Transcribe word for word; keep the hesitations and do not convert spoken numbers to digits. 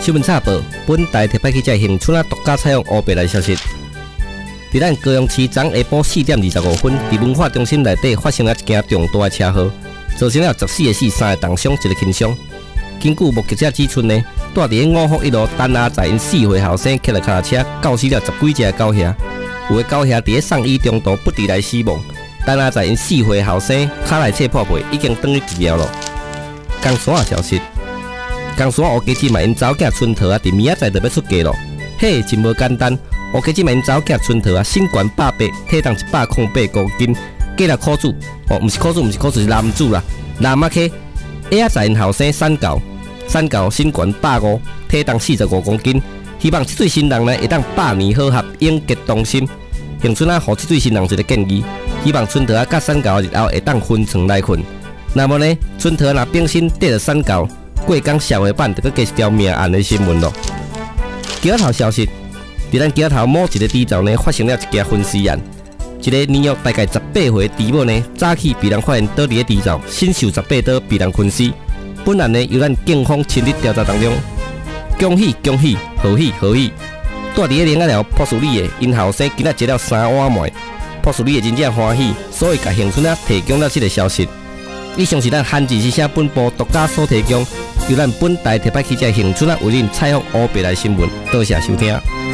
新闻插报，本台特派记者恒春啊独家采访乌白来消息。伫咱高雄市昨下晡四点二十五分，伫文化中心内底发生了一件重大的车祸，造成了十四个死、三个重伤、一个轻伤。根据目击者指出呢，住伫五福一路丹阿在因四岁后生骑了脚踏车，告死了十几只的狗熊，有的狗熊伫送医中途不治来死亡。丹阿在因四岁后生脚内切破皮，已经等于治疗了。江山啊消息。江山乌家姊嘛因查某囝春桃啊，伫明仔载就要出嫁咯。嘿，真无简单。乌家姊嘛因查某囝春桃啊，身悬百八，体重一百零八公斤，计了苦主哦，毋是苦主，毋是苦主，是男主啦。男仔客下仔在因后生产狗，产狗身悬百五，体重四十五公斤。希望这对新人呢会当百年好合，永结同心。恒春啊，互这对新人一个建议，希望春桃啊甲产狗日后会当分床来困。那么呢，春桃若变身缀着产狗。过港社会版就搁加一条命案的新闻咯。桥头消息，伫咱桥头某一个猪槽呢，发生了一件分尸案。一个年约大概十八岁的猪某呢，早起被人发现倒伫个猪槽，身受十八刀，被人分尸。本案呢，由咱警方亲自调查当中，恭喜恭喜，贺喜贺喜！住伫个林仔寮朴树里的因后生，今仔接了三碗糜，朴树里也真正欢喜，所以甲恒春啊提供了这个消息。以上是咱汉字之声本部独家所提供。由咱本台特派记者恒春啊为恁采访乌白来新闻，多谢收听。